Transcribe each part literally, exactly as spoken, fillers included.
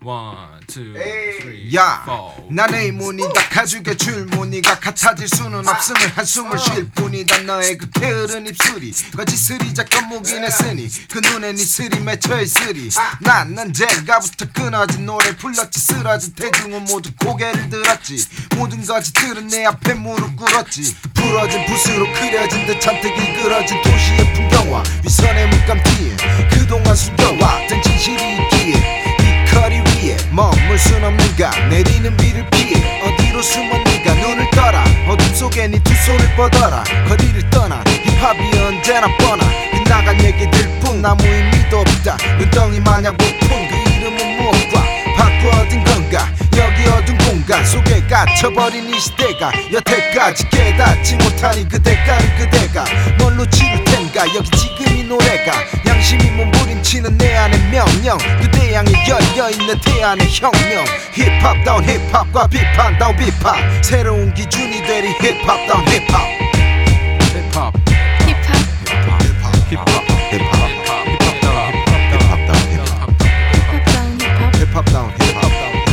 One, two, three, 야, four. 나의 무늬가 가죽의 줄무늬가 같아질 수는 없음을 한숨을 쉴 뿐이다. 너의 그 게으른 입술이 거짓을이 잠깐 무긴 했으니 그 눈에 네 슬이 맺혀있으리. 난 언젠가부터 끊어진 노래 불렀지. 쓰러진 대중은 모두 고개를 들었지. 모든 거짓들은 내 앞에 무릎 꿇었지. 부러진 붓으로 그려진 듯 잔뜩 일그러진 도시의 풍경과 위선의 물감기에 그동안 숨겨왔던 진실이 있기에 거리 위에 머물 순 없는가. 내리는 비를 피해 어디로 숨었는가. 눈을 떠라 어둠 속에 네 두 손을 뻗어라. 거리를 떠나 힙합이 언제나 뻔하 빗나간 얘기들 뿐 아무 의미도 없다. 눈덩이 마냥 부푼 그 이름은 무엇과 바꿔 얻은 건가. 여기 어두운 공간 속에 갇혀버린 이 시대가 여태까지 깨닫지 못하니 그대가는 그대가 뭘로 치를 텐가. 여기 지금 이 노래가 양심이 몸부림치는 내 안의 명령. 그대 향해 열려있는 태안의 혁명. 힙합다운 힙합과 비판다운 비판. 새로운 기준이 되리 힙합다운 힙합. 힙합 힙합 힙합 힙합 힙합 힙합다운 힙합다운 힙합 힙합다운 힙합 힙합다운 힙합 힙합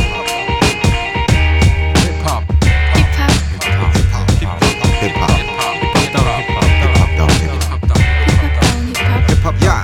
힙합 힙합다운 힙합다운 힙합 야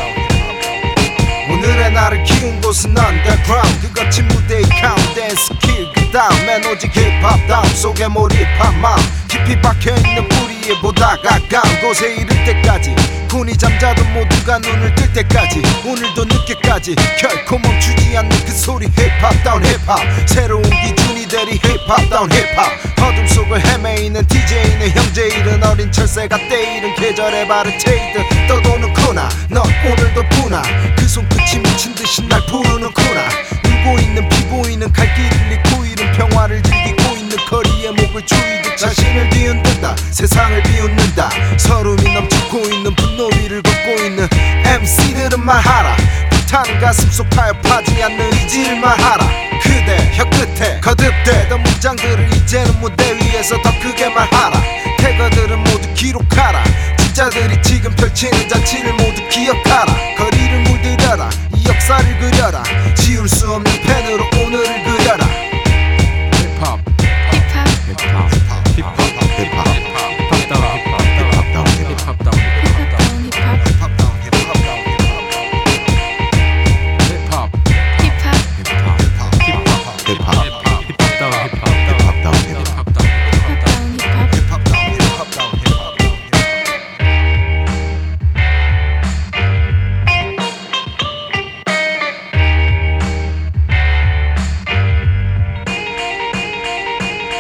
오늘의 나를 키운 곳은 underground. 그 거친 무대의 카운트다운 스킬 그 다음엔 오직 힙합다운 속에 몰입한 마음. 깊이 박혀있는 뿌리에 보다가 가까운 곳에 이를 때까지 군이 잠자던 모두가 눈을 뜰 때까지 오늘도 늦게까지 결코 멈추지 않는 그 소리 힙합다운 힙합. 새로운 기준이 되리 힙합다운 힙합. 어둠 속을 헤매이는 디제이는 형제 잃은 어린 철새가 때이른 계절의 바른 체이드 떠도는구나. 넌 오늘도 부나 그 손끝이 미친듯이 날 부르는구나. 울고 있는 피 보이는 갈 길을 잃고 잃은 평화를 즐기고 있는 거리에 목을 조이듯 자신을 뒤흔든다. 세상을 비웃는다. 서름이 넘치고 있는 분노 위를 걷고 있는 엠씨들은 말하라. 불타는 가슴 속 타협하지 않는 의지를 말하라. 그대 혀끝에 거듭되던 문장들을 이제는 무대 위에서 더 크게 말하라. 태거들은 모두 기록하라. 진짜들이 지금 펼치는 잔치를 모두 기억하라. 거리를 물들여라. 이 역사를 그려라. 지울 수 없는 펜으로